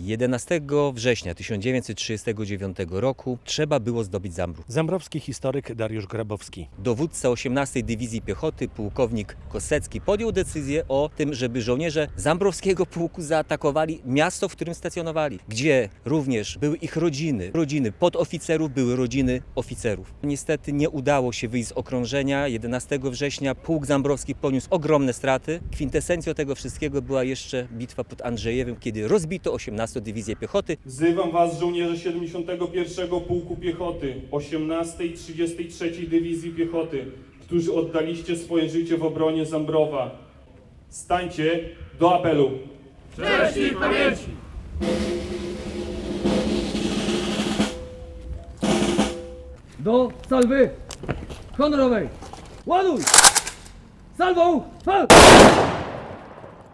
11 września 1939 roku trzeba było zdobyć Zambrów. Zambrowski historyk Dariusz Grabowski. Dowódca 18 Dywizji Piechoty, pułkownik Kosecki, podjął decyzję o tym, żeby żołnierze Zambrowskiego pułku zaatakowali miasto, w którym stacjonowali, gdzie również były ich rodziny. Rodziny podoficerów, były rodziny oficerów. Niestety nie udało się wyjść z okrążenia. 11 września pułk Zambrowski poniósł ogromne straty. Kwintesencją tego wszystkiego była jeszcze bitwa pod Andrzejewem, kiedy rozbito 18 Dywizję Piechoty. Wzywam Was, żołnierze 71. Pułku Piechoty, 18 i 33 Dywizji Piechoty, którzy oddaliście swoje życie w obronie Zambrowa. Stańcie do apelu. Cześć i pamięci! Do salwy honorowej! Ładuj! Salwą! Fal!